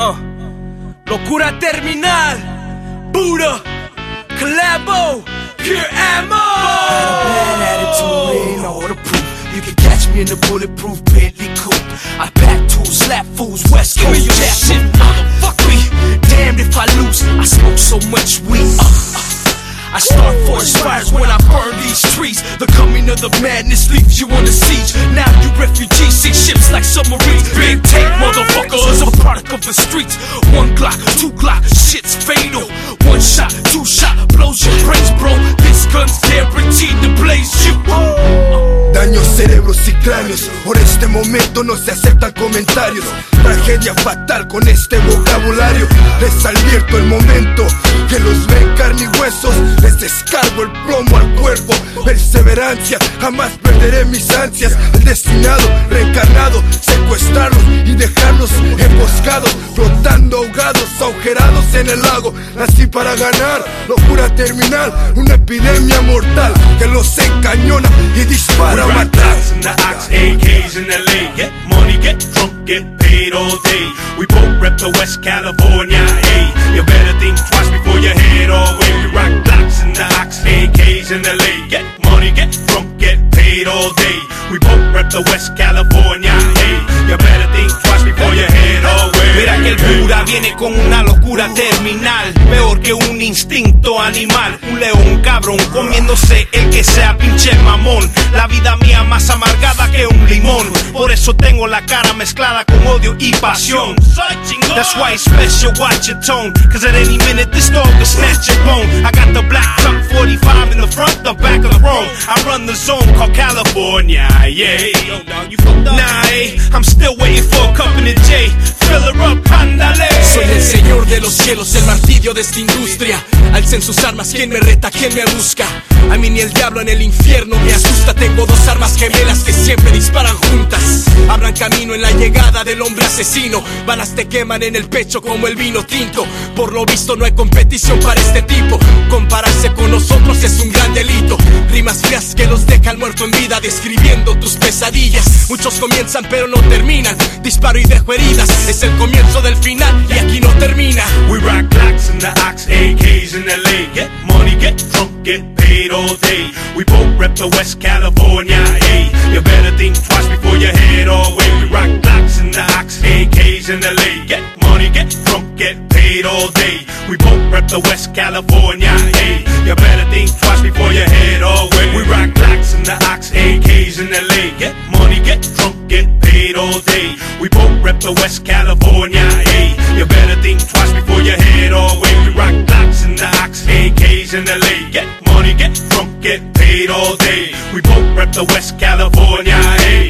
Locura terminal, Buddha, Collabo, Pure Ammo. Got a bad attitude, ain't all the proof. You can catch me in the bulletproof Bentley coupe. I pack tools, slap fools, West Coast jack shit, motherfucker me. Damned if I lose, I smoke so much weed. I start forest fires when I burn these trees. The coming of the madness leaves you on the siege. Now you refugees, sink ships like submarines. Big tank motherfuckers, a product of the streets. 1 Glock, 2 Glock, shit's fatal. 1 shot, 2 shot, blows your brains, bro. This gun's guaranteed to blaze you. Daños, cerebros y cráneos. Por este momento no se aceptan comentarios. Tragedia fatal con este vocabulario. Les advierto el momento que los ven carne y huesos. Les descargo el plomo al cuerpo. Perseverancia, jamás perderé mis ansias. El destinado, reencarnado, secuestrarlos y dejarlos emboscados, flotando ahogados, agujerados en el lago. Nací para ganar, locura terminal, una epidemia mortal que los encañona y dispara a matar. In the ox, AKs in LA, get money, get drunk, get paid all day. We both rep the West California, hey. You better think twice before you head all way. We rock blocks in the ox, AKs in LA, get money, get drunk, get paid all day. We both rep the West California, hey. You better think twice before you head all way. Mira que el Buda viene con una locura terminal, peor que un instinto animal. Un león cabrón comiéndose el que sea pinche mamón. La vida mía más amargada que un limón. Por eso tengo la cara mezclada con odio y pasión. That's why it's special, watch your tone. Cause at any minute this dog will snatch your bone. I got the black truck 45 in the front, the back of the Rome. I run the zone called California, yeah. Nah, I'm still waiting for a cup in the J. Fill her up, ándale. Soy el señor de los cielos, el martirio de esta industria. Alcen sus armas, quien me reta, quien me busca. A mí ni el diablo en el infierno me asusta. Tengo 2 armas gemelas que siempre disparan juntas. Abran camino en la llegada del hombre asesino. Balas te queman en el pecho como el vino tinto. Por lo visto no hay competición para este tipo. Compararse con nosotros es un gran delito. Rimas frías que los dejan muerto en vida, describiendo tus pesadillas. Muchos comienzan pero no terminan. Disparo y dejo heridas, es el comienzo del final y aquí no termina. We rock blocks in the ox, AKs in LA, get money, get drunk, get paid all day. We both rep the West California, hey. You better think twice before you head all way. We rock blocks in the ox, AKs in LA, get money, get drunk, get paid all day. We both rep the West California, hey. You better think twice before you head all way. We rock blocks in the ox, AKs in LA, get money, get drunk, get paid all day. We both rep the West California, hey. You better think twice before you head all way. We rock blocks in the ox, AKs in LA, get money, get drunk, get paid all day. We both rep the West California, hey.